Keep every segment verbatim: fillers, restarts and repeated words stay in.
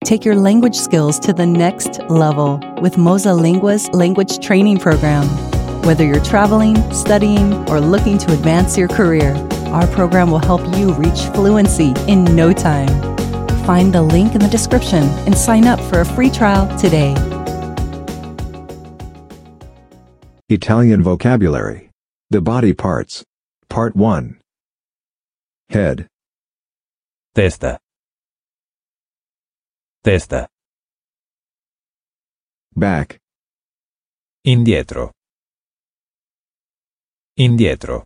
Take your language skills to the next level with Moza Lingua's language training program. Whether you're traveling, studying, or looking to advance your career, our program will help you reach fluency in no time. Find the link in the description and sign up for a free trial today. Italian vocabulary. The body parts. Part one. Head. Testa. Testa. Back. Indietro. Indietro.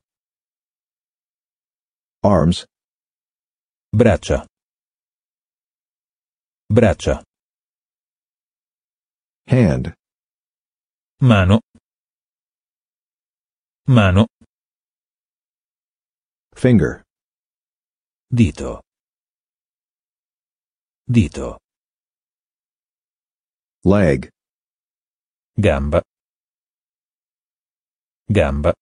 Arms. Braccia. Braccia. Hand. Mano. Mano. Finger. Dito. Dito. Leg. Gamba. Gamba.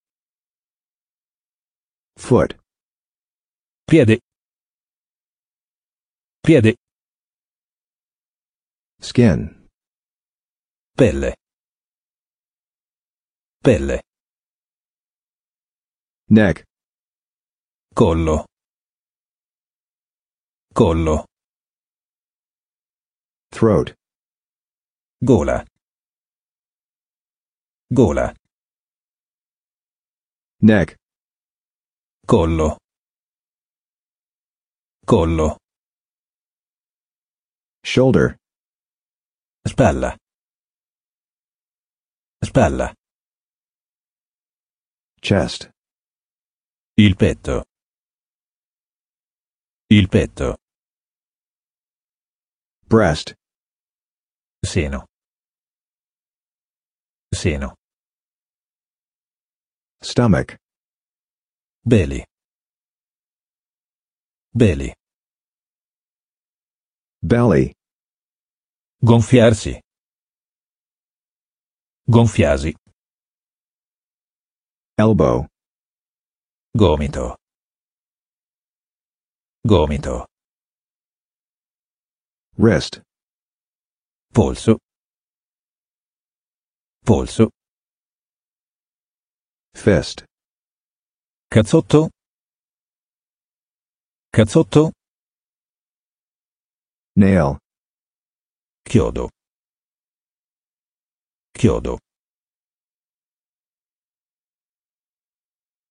Foot. Piede. Piede. Skin. Pelle. Pelle. Neck. Collo. Collo. Throat. Gola. Gola. Neck. Collo. Collo. Shoulder. Spalla. Spalla. Chest. Il petto. Il petto. Breast. Seno. Seno. Stomach. Belly. Belly. Belly. Gonfiarsi. Gonfiasi. Elbow. Gomito. Gomito. Wrist. Polso. Polso. Fist. Cazzotto. Cazzotto. Nail. Chiodo. Chiodo.